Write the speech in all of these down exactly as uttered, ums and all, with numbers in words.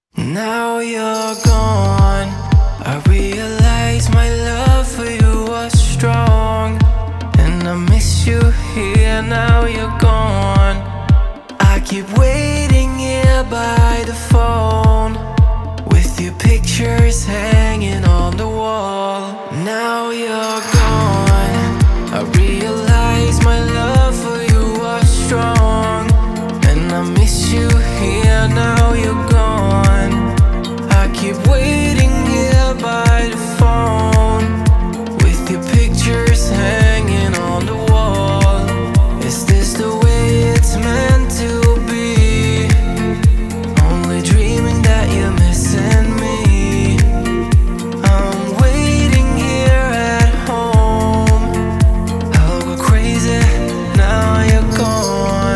Now you're gone, I realize my love for you was strong, and I miss you here. Now you're gone, I keep waiting here by the phone, with your pictures hanging on the wall. Now you're gone, I realize my love for you was strong, and I miss you here. Now you're gone, I keep waiting here by the phone, with your pictures hanging on the wall. Is this the way it's meant to be? Only dreaming that you're missing me. I'm waiting here at home, I'll go crazy now you're gone.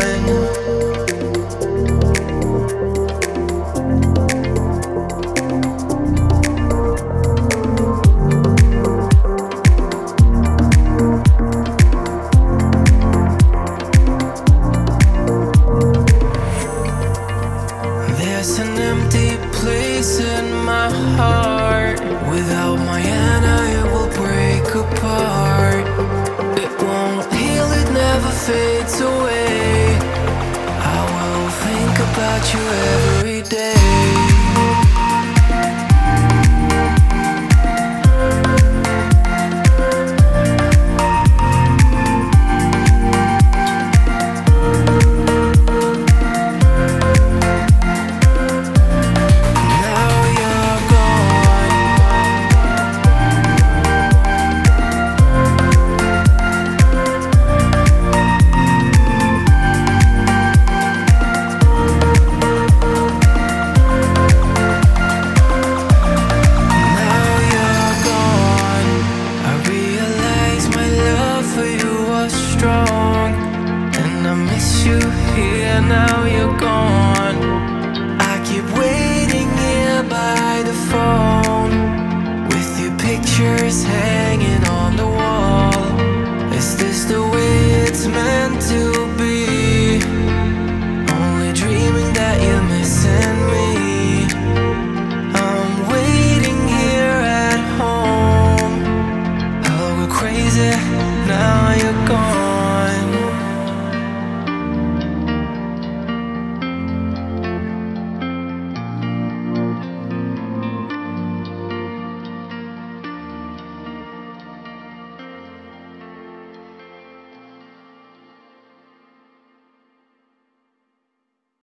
There's an empty place in my heart. Without my Anna, it will break apart. It won't heal, it never fades away. I will think about you every